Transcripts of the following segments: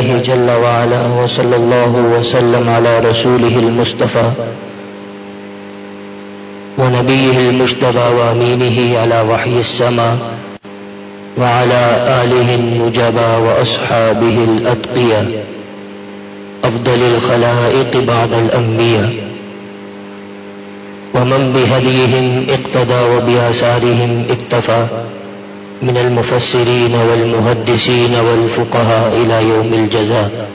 الله جل وعلا وصلى الله وسلم على رسوله المصطفى ونبيه المجتبى وأمينه على وحي السماء وعلى آله النجبى وأصحابه الأتقياء أفضل الخلائق بعد الأنبياء ومن بهديهم اقتدى وبآثارهم اكتفى من المفسرين والمحدثين والفقهاء إلى يوم الجزاء.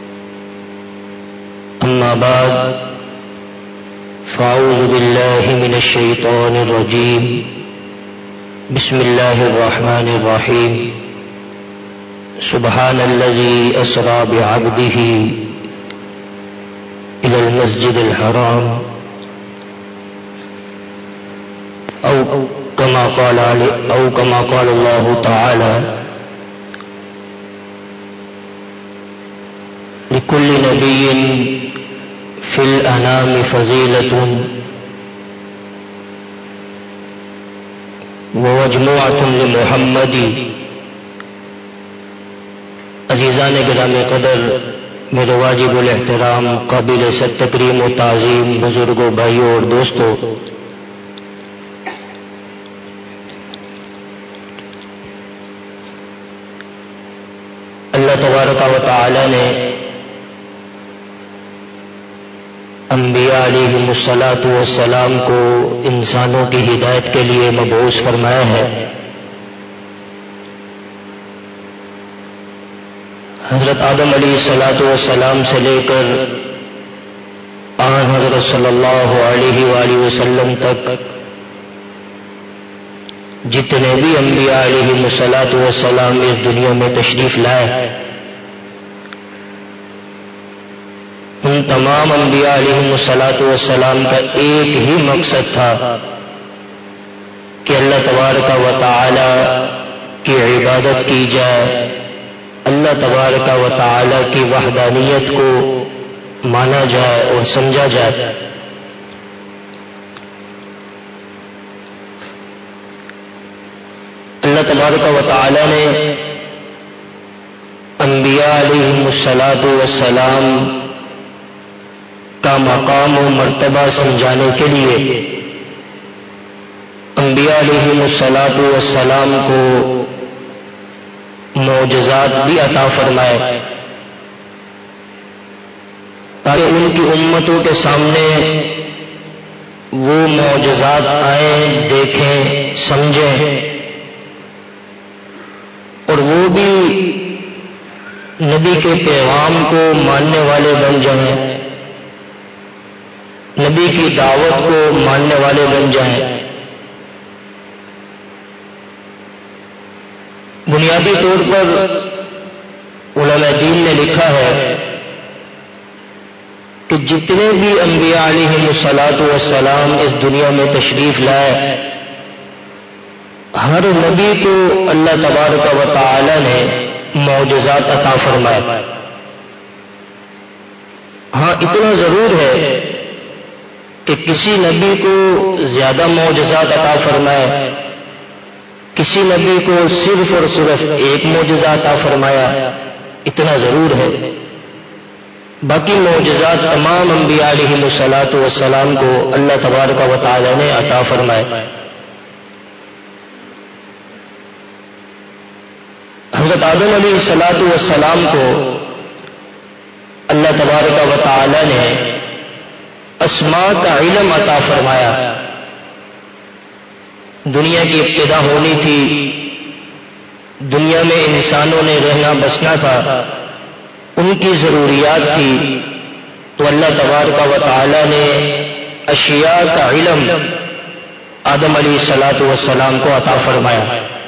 أما بعد فأعوذ بالله من الشيطان الرجيم. بسم الله الرحمن الرحيم. سبحان الذي أسرى بعبده إلى المسجد الحرام أو كما قال الله تعالى: لكل نبي في الأنام فضيلة ومجموعة لمحمد. عزیزان گرامی قدر، میرے واجب الاحترام قابل ست تکریم و تعظیم بزرگوں، بھائیوں اور دوستوں، اللہ تبارک و تعالی نے انبیاء علیہم الصلاۃ والسلام کو انسانوں کی ہدایت کے لیے مبعوث فرمایا ہے. حضرت آدم علیہ الصلاۃ والسلام سے لے کر آن حضرت صلی اللہ علیہ وآلہ وسلم تک جتنے بھی انبیاء علیہم الصلاۃ والسلام اس دنیا میں تشریف لائے، ان تمام انبیاء علیہم الصلاۃ والسلام کا ایک ہی مقصد تھا کہ اللہ تبارک و تعالی کی عبادت کی جائے، اللہ تبارک و تعالی کی وحدانیت کو مانا جائے اور سمجھا جائے. اللہ تبارک و تعالی نے انبیاء علیہم الصلاۃ والسلام کا مقام و مرتبہ سمجھانے کے لیے انبیاء علیہم الصلاۃ والسلام کو معجزات بھی عطا فرمائے تاکہ ان کی امتوں کے سامنے وہ معجزات آئیں، دیکھیں، سمجھیں اور وہ بھی نبی کے پیغام کو ماننے والے بن جائیں، نبی کی دعوت کو ماننے والے بن جائیں. بنیادی طور پر علماء دین نے لکھا ہے کہ جتنے بھی انبیاء علیہم الصلاۃ والسلام اس دنیا میں تشریف لائے، ہر نبی کو اللہ تبارک و تعالی نے معجزات عطا فرمائے. ہاں اتنا ضرور ہے کہ کسی نبی کو زیادہ معجزات عطا فرمائے، کسی نبی کو صرف اور صرف ایک معجزہ عطا فرمایا، اتنا ضرور ہے. باقی معجزات تمام انبیاء علیہم الصلاۃ والسلام کو اللہ تبارک و تعالی نے عطا فرمائے. حضرت آدم علیہ الصلاۃ والسلام کو اللہ تبارک و تعالی نے اسماء کا علم عطا فرمایا. دنیا کی ابتدا ہونی تھی، دنیا میں انسانوں نے رہنا بسنا تھا، ان کی ضروریات تھی، تو اللہ تبارک و تعالی نے اشیاء کا علم آدم علیہ الصلاۃ والسلام کو عطا فرمایا.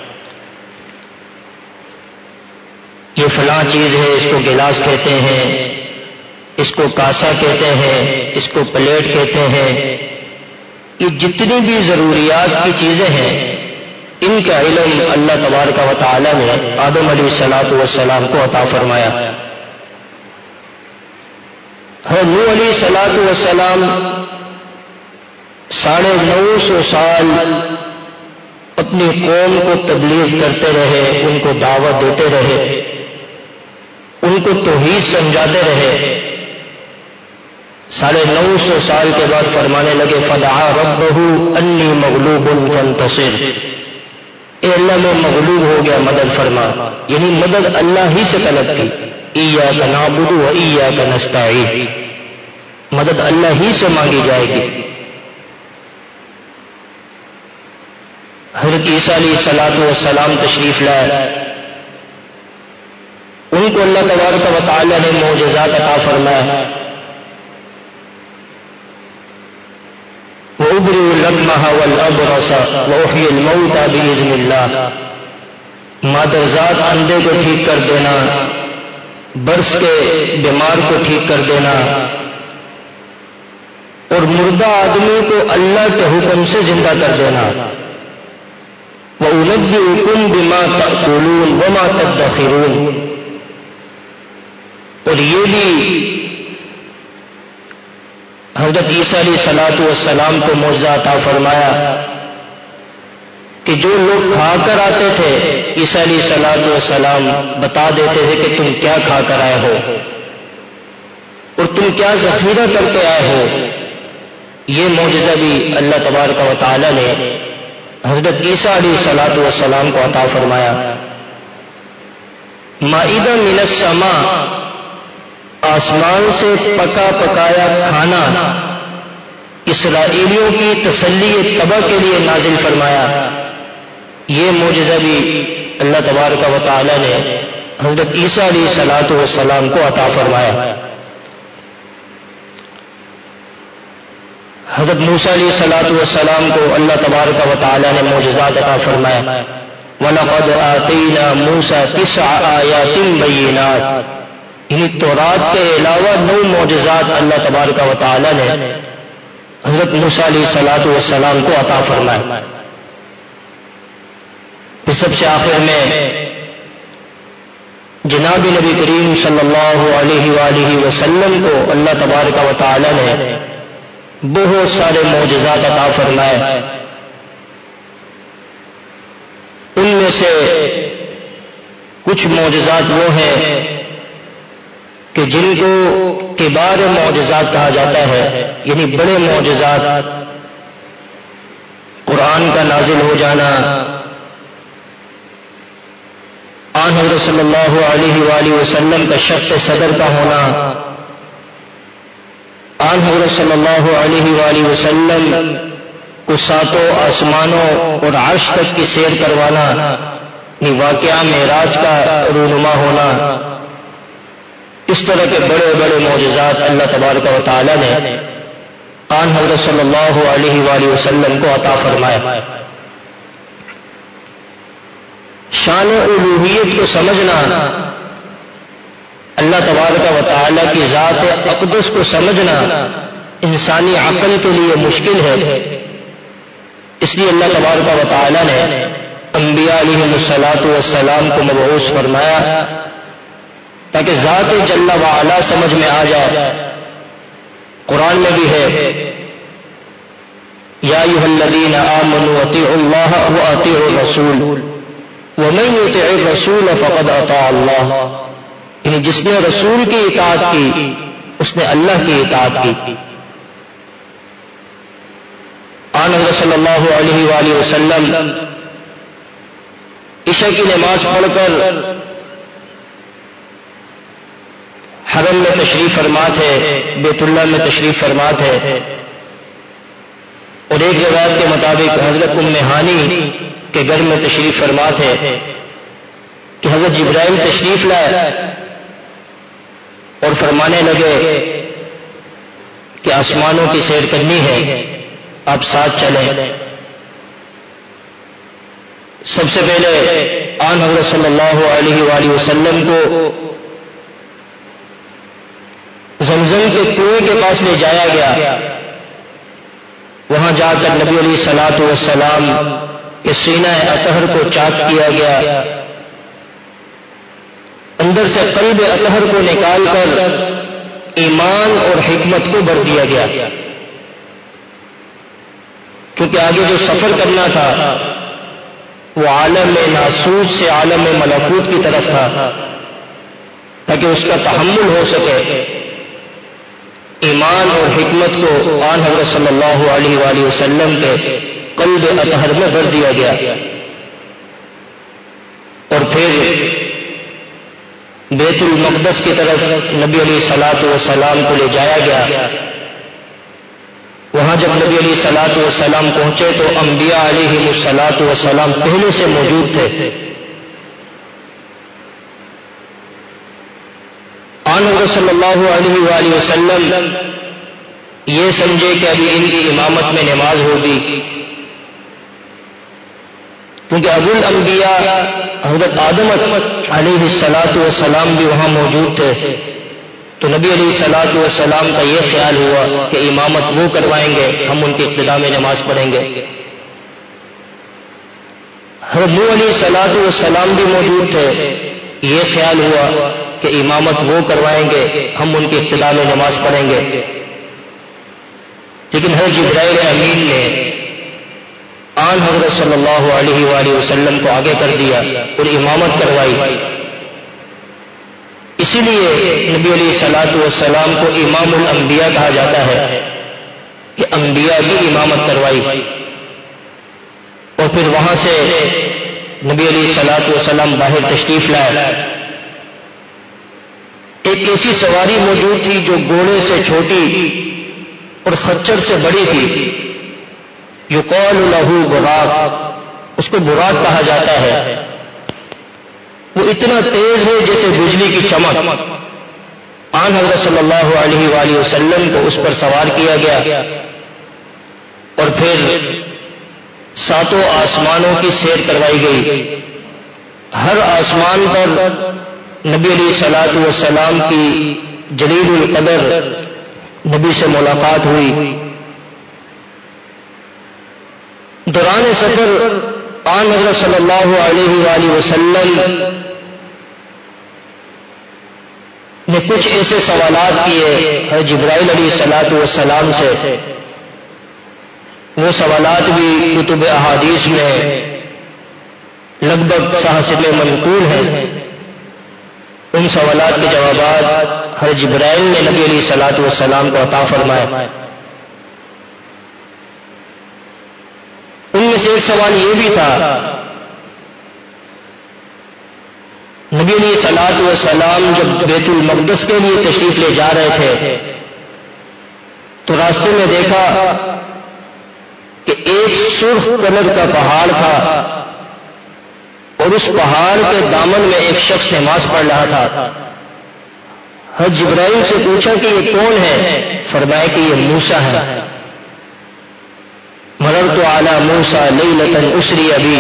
یہ فلاں چیز ہے، اس کو گلاس کہتے ہیں، اس کو کاسا کہتے ہیں، اس کو پلیٹ کہتے ہیں. یہ جتنی بھی ضروریات کی چیزیں ہیں، ان کا علم اللہ تبارک و تعالی نے آدم علیہ الصلاۃ والسلام کو عطا فرمایا. نوح علیہ الصلاۃ والسلام 950 سال اپنی قوم کو تبلیغ کرتے رہے، ان کو دعوت دیتے رہے، ان کو کو توحید سمجھاتے رہے، 950 سال کے بعد فرمانے لگے فدعا ربہ انی مغلوب فانتصر، اے اللہ میں مغلوب ہو گیا مدد فرما، یعنی مدد اللہ ہی سے طلب کی، ایاک نعبد و ایاک نستعین، مدد اللہ ہی سے مانگی جائے گی۔ حضرت عیسیٰ علیہ السلام تشریف لائے، ان کو اللہ تبارک و تعالی نے معجزات عطا فرمایا، وَأُبْرِئُ الْأَكْمَحَ وَالْأَبْرَصَ وَأُحْيِي الْمَوْتَى بِإِذْنِ اللَّهِ، مادرزاد اندھے کو ٹھیک کر دینا، برس کے بیمار کو ٹھیک کر دینا، اور مردہ آدمی کو اللہ کے حکم سے زندہ کر دینا، وَأُنَبِّئُكُم بِمَا تَأْكُلُونَ وَمَا تَدَّخِرُونَ، اور یہ بھی حضرت عیسیٰ علیہ السلام کو معجزہ عطا فرمایا کہ جو لوگ کھا کر آتے تھے عیسیٰ علیہ السلام بتا دیتے تھے کہ تم کیا کھا کر آئے ہو اور تم کیا ذخیرہ کر کے آئے ہو۔ یہ معجزہ بھی اللہ تبارک و تعالی نے حضرت عیسیٰ علیہ السلام کو عطا فرمایا۔ مائدہ من السماء، آسمان سے پکا پکایا کھانا اسرائیلیوں کی تسلی طبع کے لیے نازل فرمایا۔ یہ معجزہ بھی اللہ تبارک و تعالی نے حضرت عیسیٰ علیہ السلام کو عطا فرمایا۔ حضرت موسیٰ علیہ السلام کو اللہ تبارک و تعالی نے معجزات عطا فرمایا۔ وَلَقَدْ آتَيْنَا مُوسَىٰ 9 آیَاتٍ بَيِّنَاتٍ، یعنی تورات کے علاوہ 9 معجزات اللہ تبارک و تعالی نے حضرت موسیٰ علیہ السلام کو عطا فرمایا۔ پھر سب سے آخر میں جناب نبی کریم صلی اللہ علیہ وآلہ وسلم کو اللہ تبارک و تعالی نے بہت سارے معجزات عطا فرمائے۔ ان میں سے کچھ معجزات وہ ہیں کہ جن کو کبار معجزات کہا جاتا ہے، یعنی بڑے معجزات، قرآن کا نازل ہو جانا، آن حضرت صلی اللہ علیہ وآلہ وسلم کا شق صدر کا ہونا، آن حضرت صلی اللہ علیہ وآلہ وسلم کو 7 آسمانوں اور عرش تک کی سیر کروانا، یعنی واقعہ معراج کا رونما ہونا، اس طرح کے بڑے بڑے معجزات اللہ تبارک و تعالی نے آن حضرت صلی اللہ علیہ وآلہ وسلم کو عطا فرمایا۔ شان الوہیت کو سمجھنا، اللہ تبارک و تعالی کی ذات اقدس کو سمجھنا انسانی عقل کے لیے مشکل ہے، اس لیے اللہ تبارک و تعالی نے انبیاء علیہ السلام کو مبعوث فرمایا تاکہ ذات جل وعلا سمجھ میں آ جائے۔ قرآن میں بھی ہے یا ایھا الذین آمنوا اطیعوا اللہ واطیعوا الرسول ومن یطع الرسول فقد اطاع اللہ، یعنی جس نے رسول کی اطاعت کی اس نے اللہ کی اطاعت کی۔ آن حضرت صلی اللہ علیہ وآلہ وسلم عشاء کی نماز پڑھ کر حرم میں تشریف فرما تھے، بیت اللہ میں تشریف فرما تھے، اور ایک روایت کے مطابق حضرت ام ہانی کے گھر میں تشریف فرما تھے کہ حضرت جبرائیل تشریف لائے اور فرمانے لگے کہ آسمانوں کی سیر کرنی ہے، آپ ساتھ چلیں۔ سب سے پہلے آن حضرت صلی اللہ علیہ وآلہ وسلم کو زمزم کے کنویں کے پاس لے جایا گیا، وہاں جا کر نبی علیہ الصلوۃ والسلام کے سینہ اطہر کو چاک کیا گیا، اندر سے قلب اطہر کو نکال کر ایمان اور حکمت کو بھر دیا گیا، کیونکہ آگے جو سفر کرنا تھا وہ عالم ناسوت سے عالم ملکوت کی طرف تھا، تاکہ اس کا تحمل ہو سکے، ایمان اور حکمت کو آن حضرت صلی اللہ علیہ وآلہ وسلم کے قلب اطہر میں بھر دیا گیا، اور پھر بیت المقدس کی طرف نبی علیہ الصلوۃ والسلام کو لے جایا گیا۔ وہاں جب نبی علیہ الصلوۃ والسلام پہنچے تو انبیاء علیہم الصلوۃ والسلام پہلے سے موجود تھے۔ آن حضرت صلی اللہ علیہ وآلہ وسلم یہ سمجھے کہ ابھی ان کی امامت میں نماز ہوگی، کیونکہ ابو الانبیاء حضرت آدم علیہ الصلوۃ والسلام بھی وہاں موجود تھے، تو نبی علیہ الصلوۃ والسلام کا یہ خیال ہوا کہ امامت وہ کروائیں گے، ہم ان کی ابتدا میں نماز پڑھیں گے۔ حضرت نوح علیہ الصلوۃ والسلام بھی موجود تھے، یہ خیال ہوا کہ امامت وہ کروائیں گے، ہم ان کی ابتدا میں نماز پڑھیں گے۔ لیکن حضرت جبرائیل امین نے آن حضرت صلی اللہ علیہ وآلہ وسلم کو آگے کر دیا اور امامت کروائی۔ اسی لیے نبی علیہ الصلوۃ والسلام کو امام الانبیاء کہا جاتا ہے کہ انبیاء کی امامت کروائی۔ اور پھر وہاں سے نبی علیہ الصلوۃ والسلام باہر تشریف لائے۔ ایک ایسی سواری موجود تھی جو گھوڑے سے چھوٹی اور خچر سے بڑی تھی، یقال لہ براق، اس کو براق کہا جاتا ہے۔ وہ اتنا تیز ہے جیسے بجلی کی چمک۔ آن حضرت صلی اللہ علیہ وآلہ وسلم کو اس پر سوار کیا گیا اور پھر ساتوں آسمانوں کی سیر کروائی گئی۔ ہر آسمان پر نبی علیہ الصلوۃ والسلام کی جلیل القدر نبی سے ملاقات ہوئی۔ دوران سفر آن حضرت صلی اللہ علیہ وآلہ وسلم نے کچھ ایسے سوالات کیے حضرت جبرائیل علیہ الصلوۃ والسلام سے، وہ سوالات بھی کتب احادیث میں لگ بھگ 600 میں منقول ہیں۔ ان سوالات کے جوابات حضرت جبرائیل نے نبی علیہ الصلوۃ والسلام کو عطا فرمائے۔ ان میں سے ایک سوال یہ بھی تھا، نبی علیہ الصلوۃ والسلام جب بیت المقدس کے لیے تشریف لے جا رہے تھے تو راستے میں دیکھا کہ ایک سرخ کلر کا پہاڑ تھا اور اس پہاڑ کے دامن میں ایک شخص نماز پڑھ رہا تھا۔ حضرت جبرائیل سے پوچھا کہ یہ کون ہے؟ فرمایا کہ یہ موسیٰ ہے۔ مررت علی موسیٰ لیلۃ اسری بی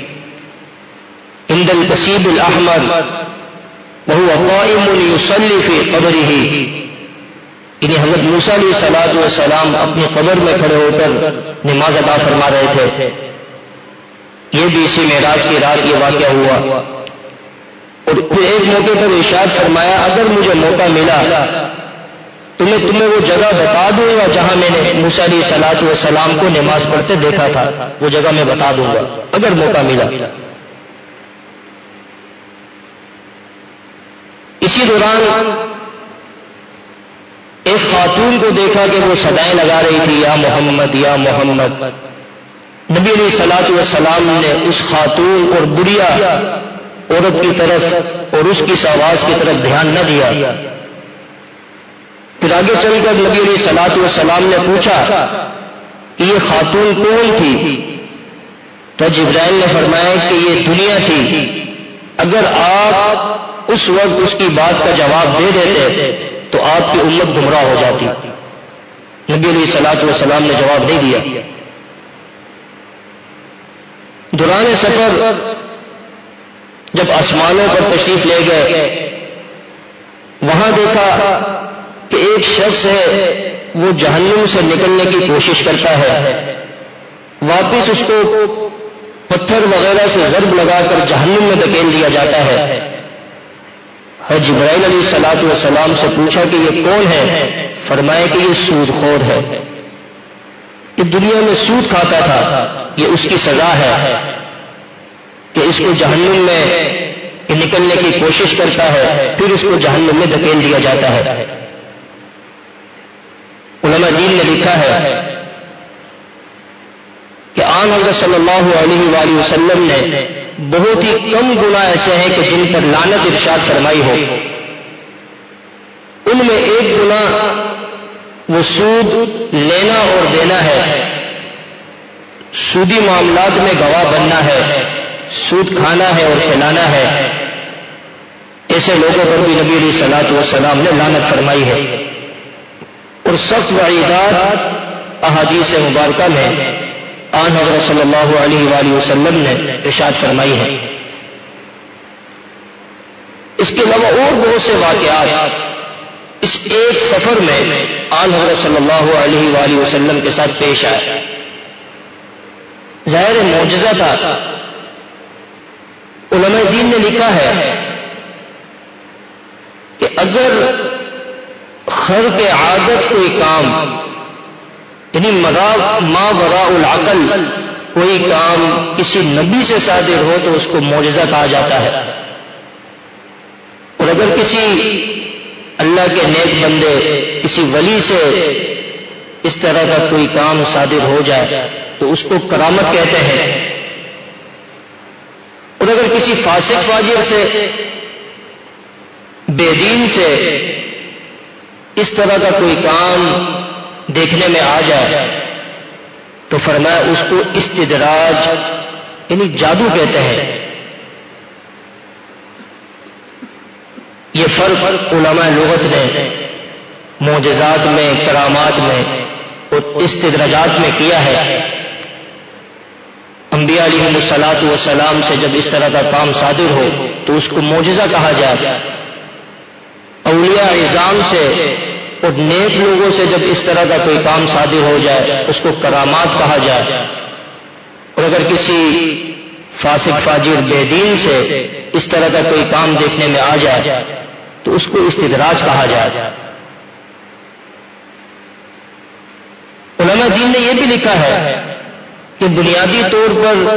عند الکثیب الاحمر وهو قائم یصلی فی قبرہ، یعنی حضرت موسیٰ علیہ الصلوۃ والسلام اپنی قبر میں کھڑے ہو کر نماز ادا فرما رہے تھے۔ یہ بھی اسی معراج کی رات یہ واقعہ ہوا۔ اور پھر ایک موقع پر ارشاد فرمایا اگر مجھے موقع ملا تو میں تمہیں وہ جگہ بتا دوں گا جہاں میں نے موسیٰ علیہ الصلوۃ والسلام کو نماز پڑھتے دیکھا تھا، وہ جگہ میں بتا دوں گا اگر موقع ملا۔ اسی دوران ایک خاتون کو دیکھا کہ وہ صدائیں لگا رہی تھی، یا محمد یا محمد۔ نبی علیہ الصلوۃ والسلام نے اس خاتون اور بڑھیا عورت کی طرف اور اس کی آواز کی طرف دھیان نہ دیا۔ پھر آگے چل کر نبی علیہ الصلوۃ والسلام نے پوچھا کہ یہ خاتون کون تھی؟ تو جبرائیل نے فرمایا کہ یہ دنیا تھی، اگر آپ اس وقت اس کی بات کا جواب دے دیتے تو آپ کی امت گمراہ ہو جاتی۔ نبی علیہ الصلوۃ والسلام نے جواب نہیں دیا۔ دوران سفر جب آسمانوں پر تشریف لے گئے، وہاں دیکھا کہ ایک شخص ہے وہ جہنم سے نکلنے کی کوشش کرتا ہے، واپس اس کو پتھر وغیرہ سے ضرب لگا کر جہنم میں دھکیل دیا جاتا ہے۔ حضرت جبرائیل علیہ الصلوۃ والسلام سے پوچھا کہ یہ کون ہے؟ فرمایا کہ یہ سود خور ہے، کہ دنیا میں سود کھاتا تھا، یہ اس کی سزا ہے کہ اس کو جہنم میں کہ نکلنے کی کوشش کرتا ہے، پھر اس کو جہنم میں دھکیل دیا جاتا ہے۔ علماء دین نے لکھا ہے کہ آن حضرت صلی اللہ علیہ وآلہ وسلم نے بہت ہی کم گناہ ایسے ہیں کہ جن پر لعنت ارشاد فرمائی ہو، ان میں ایک گناہ وہ سود لینا اور دینا ہے، سودی معاملات میں گواہ بننا ہے، سود کھانا ہے اور کھلانا ہے۔ ایسے لوگوں پر بھی نبی علیہ الصلوۃ والسلام نے لعنت فرمائی ہے، اور سخت وعیدات احادیث مبارکہ میں آن حضرت صلی اللہ علیہ وآلہ وسلم نے ارشاد فرمائی ہے۔ اس کے علاوہ اور بہت سے واقعات اس ایک سفر میں آن حضرت صلی اللہ علیہ وآلہ وسلم کے ساتھ پیش آئے۔ ظاہر معجزہ تھا۔ علماء دین نے لکھا ہے کہ اگر خرق عادت کوئی کام، یعنی ما وراء العقل کوئی کام کسی نبی سے صادر ہو تو اس کو معجزہ کہا جاتا ہے، اور اگر کسی اللہ کے نیک بندے، کسی ولی سے اس طرح کا کوئی کام صادر ہو جائے تو اس کو کرامت کہتے ہیں، اور اگر کسی فاسق فاجر سے، بے دین سے اس طرح کا کوئی کام دیکھنے میں آ جائے تو فرمایا اس کو استدراج یعنی جادو کہتے ہیں۔ یہ فرق علماء لغت نے معجزات میں، کرامات میں اور استدراجات میں کیا ہے۔ انبیاء علیہ الصلوۃ والسلام سے جب اس طرح کا کام صادر ہو تو اس کو معجزہ کہا جائے، اولیاء اعظام سے اور نیک لوگوں سے جب اس طرح کا کوئی کام صادر ہو جائے اس کو کرامات کہا جائے، اور اگر کسی فاسق فاجر بے دین سے اس طرح کا کوئی کام دیکھنے میں آ جائے تو اس کو استدراج کہا جائے۔ علماء دین نے یہ بھی لکھا ہے کہ بنیادی طور پر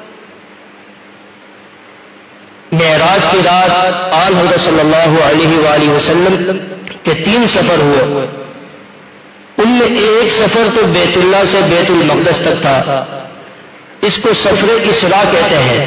معراج کی رات آن حضرت صلی اللہ علیہ وآلہ وسلم کے 3 سفر ہوئے، ان میں ایک سفر تو بیت اللہ سے بیت المقدس تک تھا، اس کو سفر اسراء کہتے ہیں۔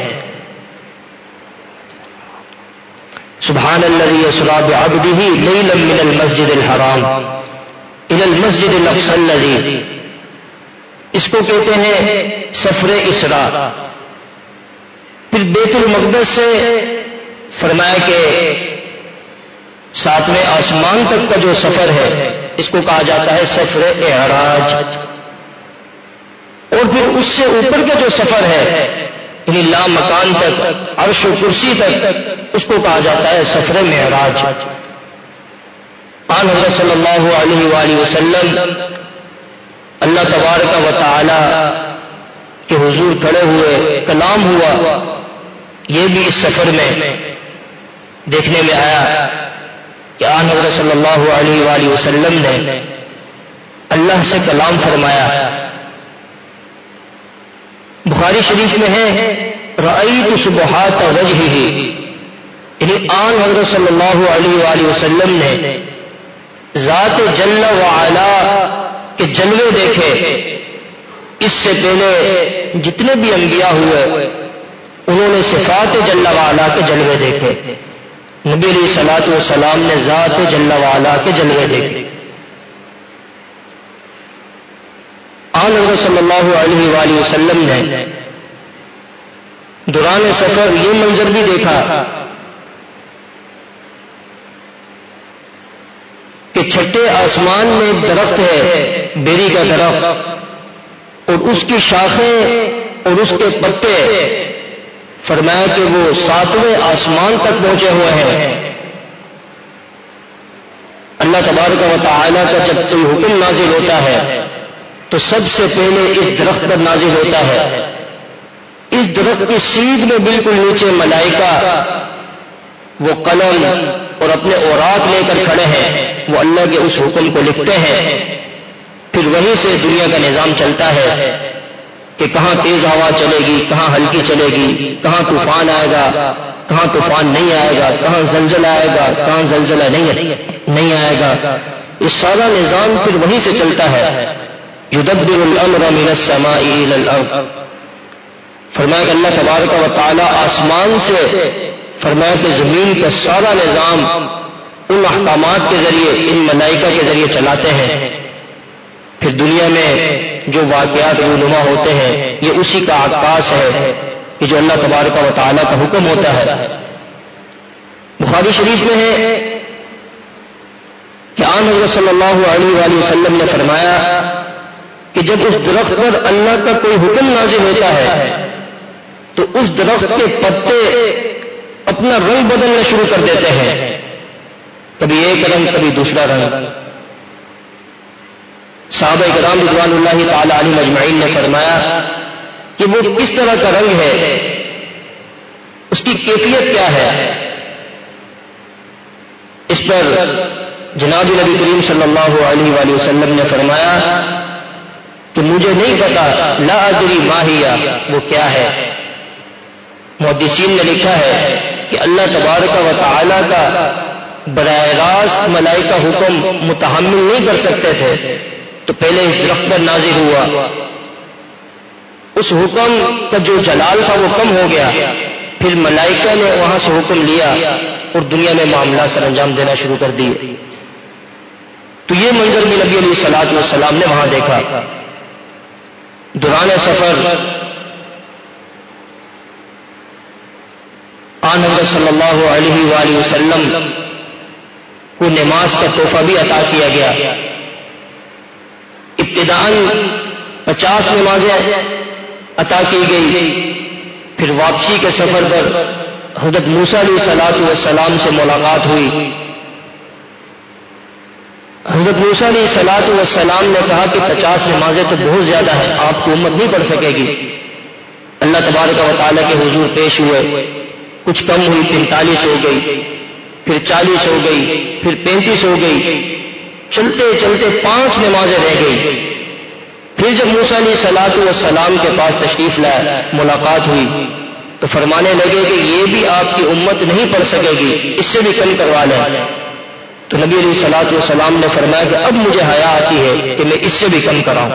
سبحان الذی اسریٰ بعبدہ لیلا من المسجد الحرام الی المسجد الاقصی الذی، اس کو کہتے ہیں سفر اسراء۔ پھر بیت المقدس سے فرمایا کہ 7ویں آسمان تک کا جو سفر ہے اس کو کہا جاتا ہے سفر اعراج، اور پھر اس سے اوپر کا جو سفر ہے یعنی لا مکان تک، عرش و کرسی تک، اس کو کہا جاتا ہے سفر معراج۔ آن حضرت صلی اللہ علیہ وآلہ وسلم اللہ تبارک و تعالی کے حضور کھڑے ہوئے، کلام ہوا، یہ بھی اس سفر میں دیکھنے میں آیا کہ آن حضرت صلی اللہ علیہ وآلہ وسلم نے اللہ سے کلام فرمایا۔ بخاری شریف میں ہے رأیت سبحات وجہہ، یعنی آن حضرت صلی اللہ علیہ وآلہ وسلم نے ذات جل وعلا کے جلوے دیکھے۔ اس سے پہلے جتنے بھی انبیاء ہوئے انہوں نے صفات جل وعلا کے جلوے دیکھے، نبی علیہ الصلوۃ والسلام نے ذات جل وعلا کے جلوے دیکھے۔ آن حضرت صلی اللہ علیہ وآلہ وسلم نے دوران سفر یہ منظر بھی دیکھا کہ چھٹے آسمان میں ایک درخت ہے، بیری کا درخت، اور اس کی شاخیں اور اس کے پتے فرمایا کہ وہ 7ویں آسمان تک پہنچے ہوئے ہیں۔ اللہ تبارک و تعالی کا جب کوئی حکم نازل ہوتا ہے تو سب سے پہلے اس درخت پر نازل ہوتا ہے۔ اس درخت کی سیدھ میں بالکل نیچے ملائکہ وہ قلم اور اپنے اوراق لے کر کھڑے ہیں، وہ اللہ کے اس حکم کو لکھتے ہیں۔ پھر وہیں سے دنیا کا نظام چلتا ہے کہ کہاں تیز ہوا چلے گی، کہاں ہلکی چلے گی، کہاں طوفان آئے گا، کہاں طوفان نہیں آئے گا، کہاں زلزلہ آئے گا، کہاں زلزلہ نہیں آئے گا. یہ سارا نظام پھر وہیں سے چلتا ہے. یدبر الامر من السماء الى الارض. فرمایا کہ اللہ تبارک و تعالی آسمان سے فرمایا کہ زمین کا سارا نظام ان احکامات کے ذریعے، ان ملائکہ کے ذریعے چلاتے ہیں. پھر دنیا میں جو واقعات رونما ہوتے ہیں یہ اسی کا عکاس ہے کہ جو اللہ تبارک و تعالی کا حکم ہوتا ہے. بخاری شریف میں ہے کہ آن حضرت صلی اللہ علیہ وآلہ وسلم نے فرمایا کہ جب اس درخت پر اللہ کا کوئی حکم نازل ہوتا ہے تو اس درخت کے پتے اپنا رنگ بدلنا شروع کر دیتے ہیں، کبھی ایک رنگ کبھی دوسرا رنگ. صحابہ کرام رضوان اللہ تعالی علیہم اجمعین نے فرمایا کہ وہ کس طرح کا رنگ ہے، اس کی کیفیت کیا ہے. اس پر جناب نبی کریم صلی اللہ علیہ وآلہ وسلم نے فرمایا کہ مجھے نہیں پتا، لا ادری ما ہی، وہ کیا ہے. محدثین نے لکھا ہے کہ اللہ تبارک و تعالی کا براہ راست ملائکہ حکم متحمل نہیں کر سکتے تھے تو پہلے اس درخت پر نازل ہوا، اس حکم کا جو جلال تھا وہ کم ہو گیا، پھر ملائکہ نے وہاں سے حکم لیا اور دنیا میں معاملات سر انجام دینا شروع کر دیے. تو یہ منظر بھی نبی علیہ الصلوۃ والسلام نے وہاں دیکھا. دوران سفر آن حضرت صلی اللہ علیہ وآلہ وسلم کو نماز کا تحفہ بھی عطا کیا گیا. ابتداءً 50 نمازیں عطا کی گئی. پھر واپسی کے سفر پر حضرت موسیٰ علیہ الصلوۃ والسلام سے ملاقات ہوئی. حضرت موسیٰ علیہ الصلوۃ والسلام نے کہا کہ 50 نمازیں تو بہت زیادہ ہیں، آپ کو امت نہیں پڑھ سکے گی. اللہ تبارک و تعالیٰ کے حضور پیش ہوئے، کچھ کم ہوئی، 45 ہو گئی، پھر 40 ہو گئی، پھر 35 ہو گئی. چلتے چلتے 5 نمازیں رہ گئی. پھر جب موسیٰ علیہ الصلوۃ والسلام کے پاس تشریف لائے، ملاقات ہوئی تو فرمانے لگے کہ یہ بھی آپ کی امت نہیں پڑھ سکے گی، اس سے بھی کم کروا لیں. تو نبی علیہ الصلوۃ والسلام نے فرمایا کہ اب مجھے حیا آتی ہے کہ میں اس سے بھی کم کراؤں.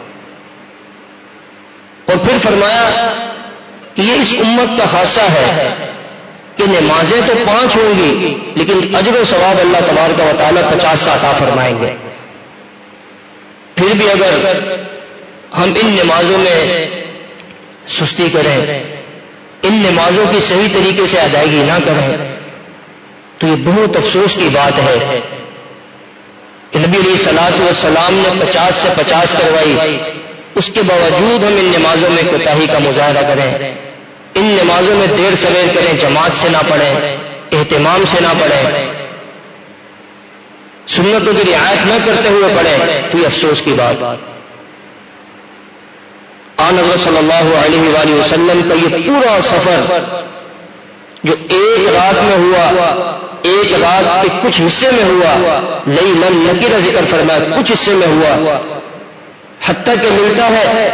اور پھر فرمایا کہ یہ اس امت کا خاصہ ہے کہ نمازیں تو 5 ہوں گی لیکن اجر و ثواب اللہ تبارک و تعالیٰ 50 کا عطا فرمائیں گے. پھر بھی اگر ہم ان نمازوں میں سستی کریں، ان نمازوں کی صحیح طریقے سے ادائیگی نہ کریں تو یہ بہت افسوس کی بات ہے کہ نبی علیہ الصلوۃ والسلام نے 50 سے 50 کروائی، اس کے باوجود ہم ان نمازوں میں کوتاہی کا مظاہرہ کریں، ان نمازوں میں دیر سویر کریں، جماعت سے نہ پڑھیں، اہتمام سے نہ پڑھیں، سنتوں کی رعایت نہ کرتے ہوئے پڑھیں، تو یہ افسوس کی بات. آن حضرت صلی اللہ علیہ وآلہ وسلم کا یہ پورا سفر جو ایک رات میں ہوا، ایک رات کے کچھ حصے میں ہوا، لیلن نکرہ ذکر فرمایا، کچھ حصے میں ہوا، حتیٰ کہ ملتا ہے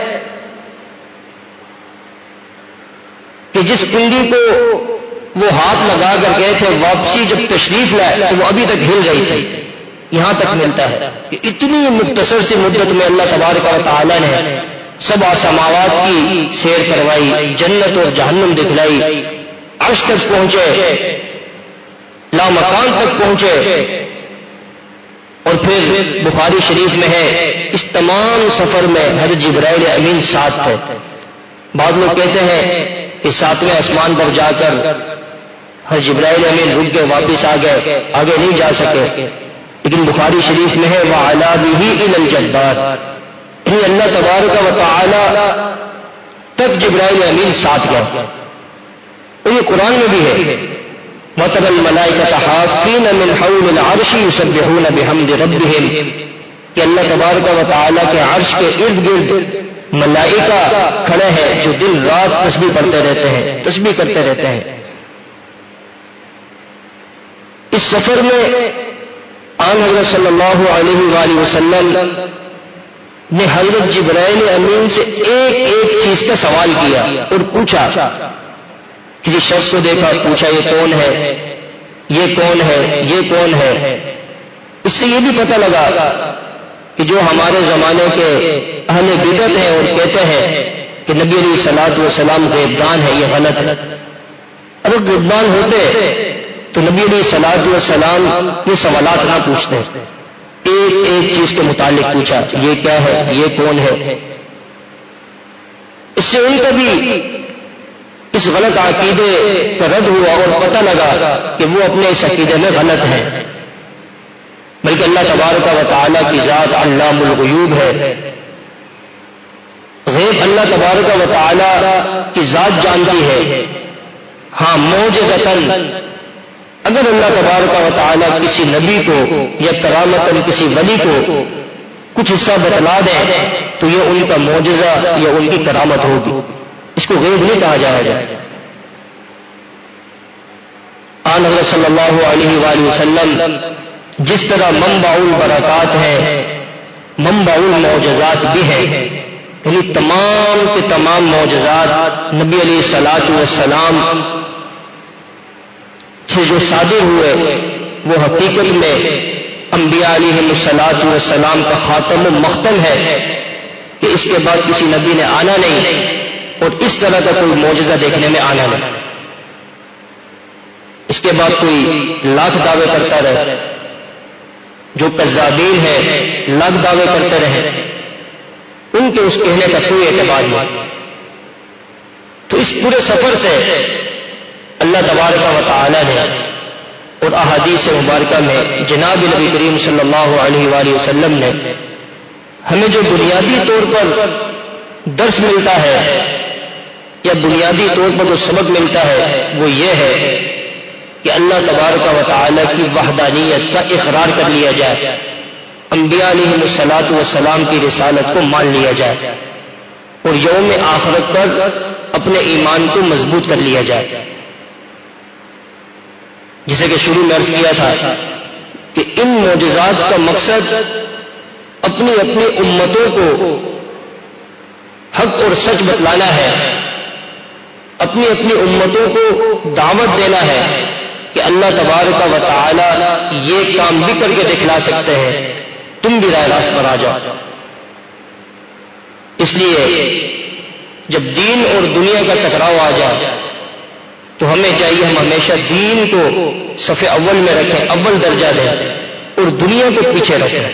کہ جس کنڈی کو وہ ہاتھ لگا کر گئے تھے، واپسی جب تشریف لائے تو وہ ابھی تک ہل رہی تھی. یہاں تک ملتا ہے کہ اتنی مختصر سی مدت میں اللہ تبارک و تعالی نے سبع سماوات کی سیر کروائی، جنت اور جہنم دکھلائی، عرش تک پہنچے، لا مکان تک پہنچے. اور پھر بخاری شریف میں ہے اس تمام سفر میں حضرت جبرائیل امین ساتھ تھے. بعض لوگ کہتے ہیں کہ 7ویں آسمان پر جا کر حضرت جبرائیل امین رک کے واپس آ گئے، آگے نہیں جا سکے. لیکن بخاری شریف میں ہے وَعَلَى بِهِ إِلَى الْجَبَّارِ، یعنی اللہ تبارک و تعالی تک جبرائیل امین ساتھ گئے. اور یہ قرآن میں بھی ہے وَتَرَى الْمَلَائِكَةَ حَافِّينَ مِنْ حَوْلِ الْعَرْشِ يُسَبِّحُونَ بِحَمْدِ رَبِّهِمْ، کہ اللہ تبارک و تعالی کے عرش کے ارد گرد ملائکہ کھڑے ہیں جو دن رات تسبیح پڑھتے رہتے ہیں، تسبیح کرتے رہتے ہیں. اس سفر میں آن حضرت صلی اللہ علیہ وآلہ وسلم نے حضرت جبرائیل امین سے ایک ایک چیز کا سوال کیا اور پوچھا کسی شخص کو دیکھا، پوچھا یہ کون ہے، یہ کون ہے، یہ کون ہے. اس سے یہ بھی پتہ لگا کہ جو ہمارے زمانے کے اہل بدعت ہیں اور کہتے ہیں کہ نبی علیہ الصلوۃ والسلام غیبدان ہے، یہ غلط ہے. اگر غیبدان ہوتے تو نبی علیہ الصلوۃ والسلام یہ سوالات نہ پوچھتے، ایک ایک چیز کے متعلق پوچھا، یہ کیا ہے، یہ کون ہے. اس سے ان کا بھی اس غلط عقیدے کا رد ہوا اور پتہ لگا کہ وہ اپنے اس عقیدے میں غلط ہیں. بلکہ اللہ تبارک و تعالیٰ کی ذات علام الغیوب ہے. غیب اللہ تبارک و تعالیٰ کی ذات جانتی ہے. ہاں معجزتاً اگر اللہ تبارک و تعالیٰ کسی نبی کو یا کرامتاً کسی ولی کو کچھ حصہ بتلا دیں تو یہ ان کا معجزہ یا ان کی کرامت ہوگی. اس کو غیب نہیں کہا جائے گا. آن حضرت صلی اللہ علیہ وآلہ وسلم جس طرح منبع البرکات ہے، منبع المعجزات بھی ہے، یعنی تمام کے تمام معجزات نبی علیہ الصلوۃ والسلام سے جو صادر ہوئے وہ حقیقت میں انبیاء علیہ الصلوۃ والسلام کا خاتم و مختم ہے کہ اس کے بعد کسی نبی نے آنا نہیں اور اس طرح کا کوئی معجزہ دیکھنے میں آنا نہیں. اس کے بعد کوئی لاکھ دعوے کرتا رہے، جو کذابین ہیں لاکھ دعوے کرتے رہے، ان کے اس کہنے کا کوئی اعتبار نہیں. تو اس پورے سفر سے اللہ تبارک و تعالی نے اور احادیث مبارکہ میں جناب نبی کریم صلی اللہ علیہ وآلہ وسلم نے ہمیں جو بنیادی طور پر درس ملتا ہے یا بنیادی طور پر جو سبق ملتا ہے وہ یہ ہے کہ اللہ تبارک و تعالی کی وحدانیت کا اقرار کر لیا جائے، انبیاء علیہ الصلوۃ والسلام کی رسالت کو مان لیا جائے اور یوم آخرت پر اپنے ایمان کو مضبوط کر لیا جائے. جسے کہ شروع میں عرض کیا تھا کہ ان معجزات کا مقصد اپنی اپنی امتوں کو حق اور سچ بتلانا ہے، اپنی اپنی امتوں کو دعوت دینا ہے کہ اللہ تبارک و تعالی یہ کام بھی کر کے دکھلا سکتے ہیں، تم بھی راہ راست پر آ جاؤ. اس لیے جب دین اور دنیا کا ٹکراؤ آ جائے تو ہمیں چاہیے ہم ہمیشہ دین کو صف اول میں رکھیں، اول درجہ دیں اور دنیا کو پیچھے رکھیں.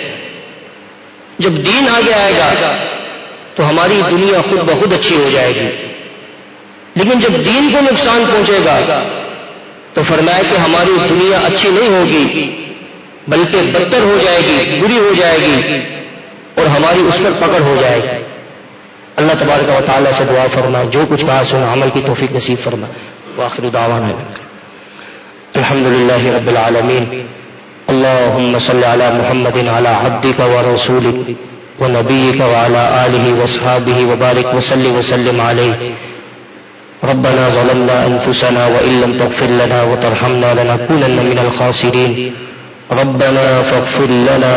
جب دین آگے آئے گا تو ہماری دنیا خود بخود اچھی ہو جائے گی، لیکن جب دین کو نقصان پہنچے گا تو فرمایا کہ ہماری دنیا اچھی نہیں ہوگی بلکہ بدتر ہو جائے گی، بری ہو جائے گی اور ہماری اس پر پکڑ ہو جائے گی. اللہ تبارک و تعالیٰ سے دعا فرما جو کچھ کہا سنا عمل کی توفیق نصیب فرما. وآخر دعوانا الحمد للہ رب العالمین. اللهم صل على محمد على عبدك ورسولك ونبيك وعلى آله واصحابه وبارك وسلم عليه. ربنا ظلمنا أنفسنا وإن لم تغفر لنا وترحمنا لنكونن من الخاسرين. ربنا فاغفر لنا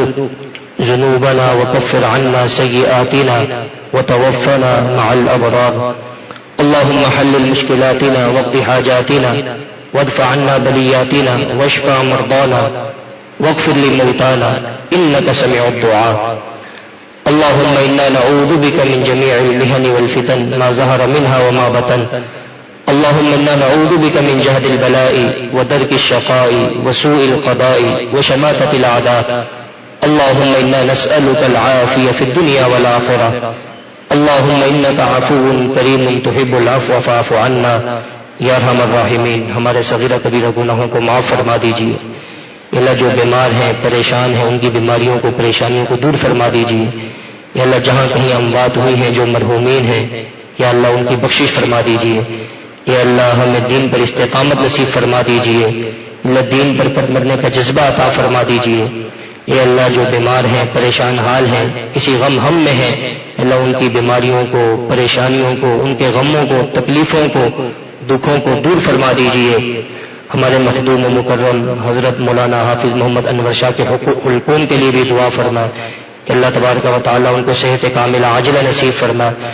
ذنوبنا وكفر عنا سيئاتنا وتوفنا مع الأبرار. اللهم حلل مشكلاتنا واقض حاجاتنا وادفع عنا بلياتنا واشف مرضانا واغفر لموتانا إنك سميع الدعاء. اللهم إنا نعوذ بك من جميع المحن والفتن ما ظهر منها وما بطن. اللهم إنا نعوذ بك من جهد البلاء ودرك الشقاء وسوء القضاء وشماتة الأعداء. اللهم إنا نسألك العافية في الدنيا والآخرة. اللهم إنك عفو كريم تحب العفو فاعف عنا یا ارحم الراحمین. ہمارے صغیرہ کبیرہ گناہوں کو معاف فرما دیجیے. اللہ جو بیمار ہیں پریشان ہیں ان کی بیماریوں کو پریشانیوں کو دور فرما دیجیے. یا اللہ جہاں کہیں اموات ہوئی ہیں جو مرحومین ہیں یا اللہ ان کی بخشش فرما دیجیے. یا اللہ ہمیں دین پر استقامت نصیب فرما دیجیے. اللہ دین پر مرنے کا جذبہ عطا فرما دیجیے. یا اللہ جو بیمار ہیں پریشان حال ہیں کسی غم ہم میں ہیں اللہ ان کی بیماریوں کو پریشانیوں کو ان کے غموں کو تکلیفوں کو دکھوں کو دور فرما دیجیے. ہمارے مخدوم و مکرم حضرت مولانا حافظ محمد انور شاہ کے حلقوم کے لیے بھی دعا فرمائے کہ اللہ تبارک و تعالیٰ ان کو صحت کاملہ عاجلہ نصیب فرمائے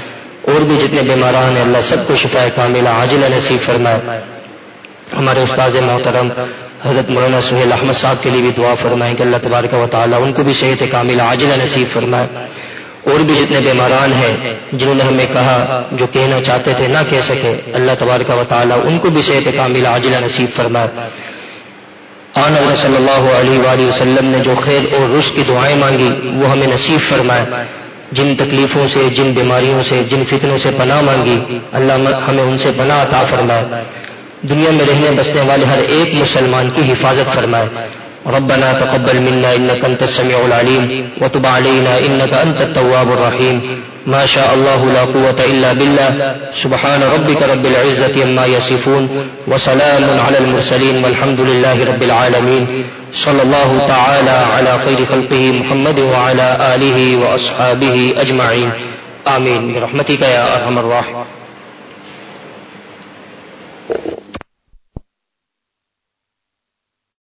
اور بھی جتنے بیماران ہیں اللہ سب کو شفا کاملہ عاجلہ نصیب فرمائے. ہمارے استاذ محترم حضرت مولانا سہیل احمد صاحب کے لیے بھی دعا فرمائیں کہ اللہ تبارک و تعالی ان کو بھی صحت کاملہ عاجلہ نصیب فرمائے. اور بھی جتنے بیماران ہیں جنہوں نے ہمیں کہا جو کہنا چاہتے تھے نہ کہہ سکے اللہ تبارک و تعالی ان کو بھی صحت کاملہ عاجلہ نصیب فرمائے. آن حضرت صلی اللہ علیہ وآلہ وسلم نے جو خیر اور رشد کی دعائیں مانگی وہ ہمیں نصیب فرمائے. جن تکلیفوں سے جن بیماریوں سے جن فتنوں سے پناہ مانگی اللہ ہمیں ان سے پناہ عطا فرمائے. دنیا میں رہنے بسنے والے ہر ایک مسلمان کی حفاظت فرمائے. ربنا تقبل منا انك انت السميع العليم وتب علينا انك انت التواب الرحيم. ما شاء الله لا قوة الا بالله. سبحان ربك رب العزة عما يصفون وسلام على المرسلين والحمد لله رب العالمين. صلى الله تعالى على خير خلقه محمد وعلى آله واصحابه اجمعين. آمين برحمتك يا ارحم الراحمين.